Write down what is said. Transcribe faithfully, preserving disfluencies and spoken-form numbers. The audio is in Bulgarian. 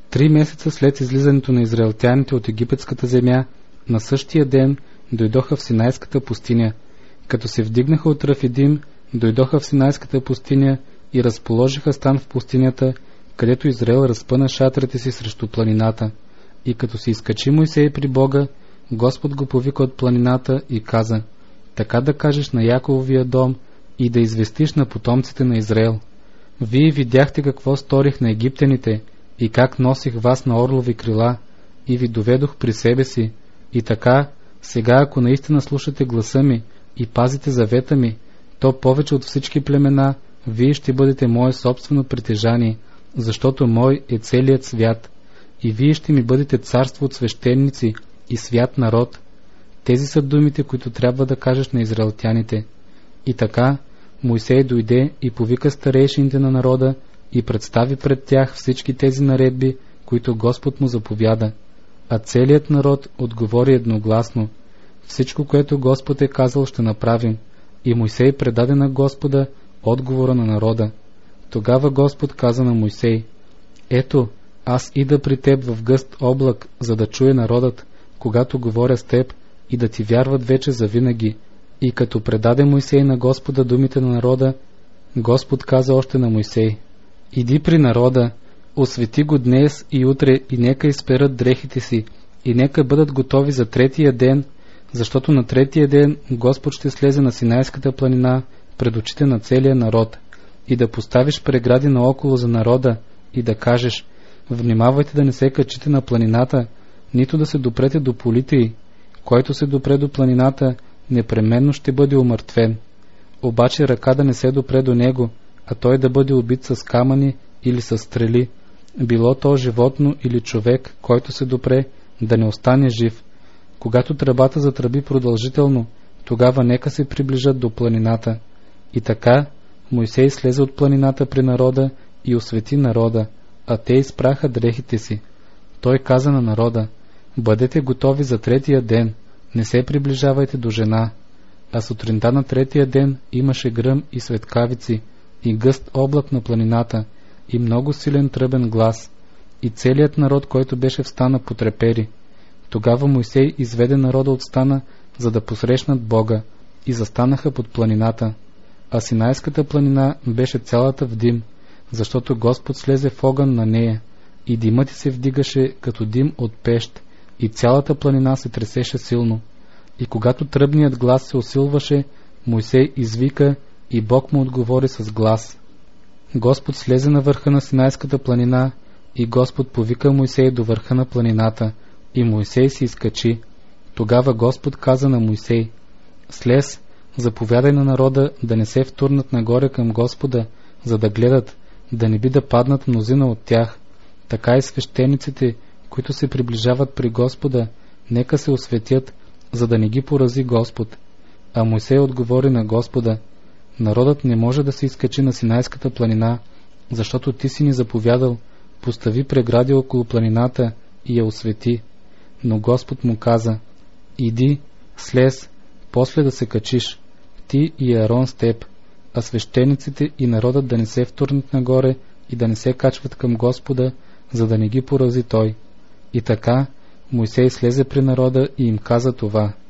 Три месеца след излизането на израелтяните от египетската земя, на същия ден дойдоха в Синайската пустиня. Като се вдигнаха от Рафидим, дойдоха в Синайската пустиня и разположиха стан в пустинята, където Израел разпъна шатрите си срещу планината. И като се изкачи Мойсей при Бога, Господ го повика от планината и каза: така да кажеш на Якововия дом и да известиш на потомците на Израел: вие видяхте какво сторих на египтяните и как носих вас на орлови крила и ви доведох при себе си. И така, сега ако наистина слушате гласа ми и пазите завета ми, то повече от всички племена вие ще бъдете мое собствено притежание, защото мой е целият свят, и вие ще ми бъдете царство от свещеници и свят народ. Тези са думите, които трябва да кажеш на израелтяните. И така Мойсей дойде и повика старейшините на народа и представи пред тях всички тези наредби, които Господ му заповяда. А целият народ отговори едногласно: всичко, което Господ е казал, ще направим. И Мойсей предаде на Господа отговора на народа. Тогава Господ каза на Мойсей: ето, аз ида при теб в гъст облак, за да чуе народът, когато говоря с теб, и да ти вярват вече завинаги. И като предаде Мойсей на Господа думите на народа, Господ каза още на Мойсей: иди при народа, освети го днес и утре, и нека изперат дрехите си, и нека бъдат готови за третия ден, защото на третия ден Господ ще слезе на Синайската планина пред очите на целия народ. И да поставиш прегради наоколо за народа и да кажеш: внимавайте да не се качите на планината, нито да се допрете до полите й. Който се допре до планината, непременно ще бъде умъртвен. Обаче ръка да не се допре до него, а той да бъде убит с камъни или с стрели, било то животно или човек, който се допре, да не остане жив. Когато тръбата затръби продължително, тогава нека се приближат до планината. И така Мойсей слезе от планината при народа и освети народа, а те изпраха дрехите си. Той каза на народа: бъдете готови за третия ден, не се приближавайте до жена. А сутринта на третия ден имаше гръм и светкавици, и гъст облак на планината, и много силен тръбен глас, и целият народ, който беше в стана, потрепери. Тогава Мойсей изведе народа от стана, за да посрещнат Бога, и застанаха под планината. А Синайската планина беше цялата в дим, защото Господ слезе в огън на нея, и димът се вдигаше като дим от пещ, и цялата планина се тресеше силно. И когато тръбният глас се усилваше, Мойсей извика, и Бог му отговори с глас. Господ слезе на върха на Синайската планина, и Господ повика Мойсей до върха на планината, и Мойсей се изкачи. Тогава Господ каза на Мойсей: слез, заповядай на народа да не се втурнат нагоре към Господа, за да гледат, да не би да паднат мнозина от тях. Така и свещениците, които се приближават при Господа, нека се осветят, за да не ги порази Господ. А Мойсей отговори на Господа: народът не може да се изкачи на Синайската планина, защото ти си ни заповядал: постави прегради около планината и я освети. Но Господ му каза: иди, слез, после да се качиш, ти и Аарон с теб, а свещениците и народът да не се втурнат нагоре и да не се качват към Господа, за да не ги порази той. И така Мойсей слезе при народа и им каза това.